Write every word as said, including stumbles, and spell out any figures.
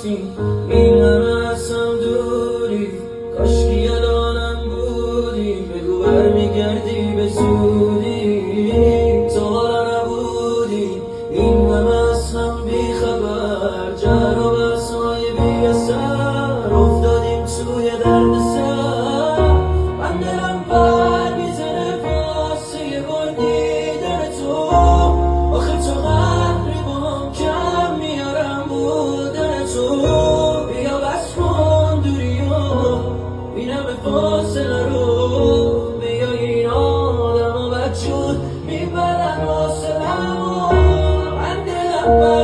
نیستی، این همه از هم دوری، کاشکی الانم بودی، بگو برمیگردی به زودی، تو حالا نبودی، این همه از هم بیخبر، جر و بحثای بی اثر، افتادیم توی درد سر. من دلم بر میزنه واسه گل دیدن تو، آخه تو قدری با کم میارم بودن تو، بیا بس کن دوری و اینم به فاصله رو، بیا این آدم و بدجور میبرن واسه همو. من دلم بر